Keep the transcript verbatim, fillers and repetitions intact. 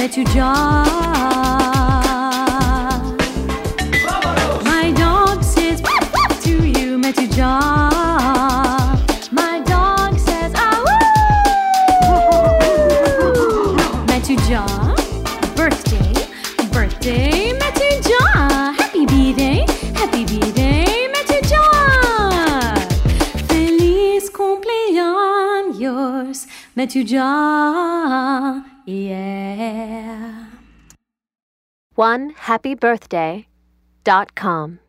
Metuja. My dog says to you, Metuja. My dog says ah woo. Metuja, birthday, birthday, Metuja. Happy B-Day, happy B-Day, Metuja. Feliz cumpleaños, Metuja. Yeah. one happy birthday dot com